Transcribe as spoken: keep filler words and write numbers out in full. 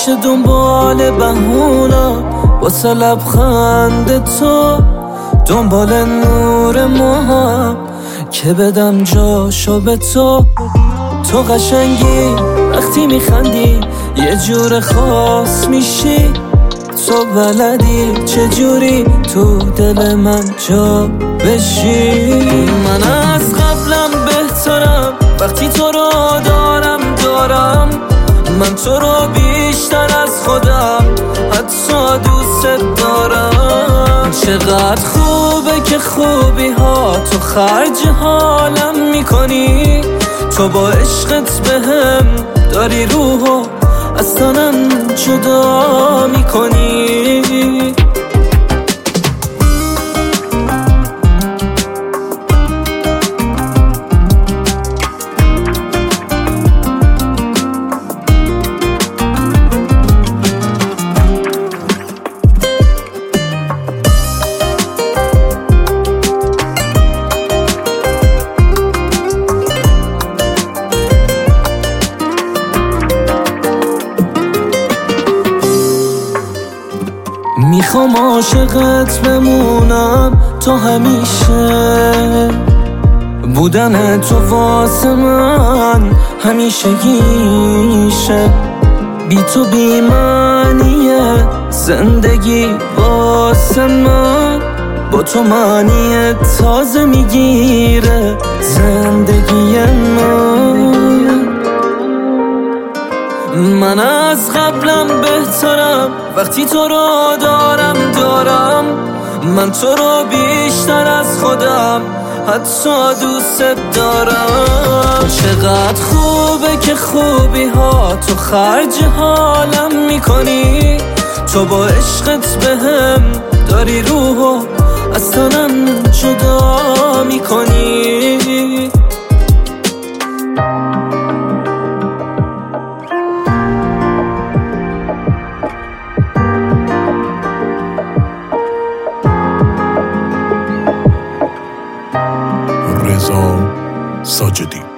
همیشه دنبال بهونا واسه لبخند تو، دنبال نور ماهم که بدم جاشو به تو. تو قشنگی وقتی میخندی یه جور خاص میشی، تو بلدی چجوری تو دل من جا بشی. من از قبلم بهترم وقتی تو رو دارم دارم، من تو رو بیشتر از خودم حتی دوست دارم. چقدر خوبه که خوبی ها تو خرج حالم میکنی، تو با عشقت بهم داری روحو از تنم جدا میکنی. میخوام عاشقت بمونم تا همیشه، بودن تو واسه من همیشه گیشه. بی تو بی معنیه زندگی واسه من، با تو معنی تازه میگیره زندگی من. من از قبلم بهترم وقتی تو رو دارم دارم، من تو رو بیشتر از خودم حتی دوست دارم. چقدر خوبه که خوبی ها تو خرج حالم میکنی، تو با عشقت بهم داری روحو از تنم جدا میکنی. رضا ساجدی.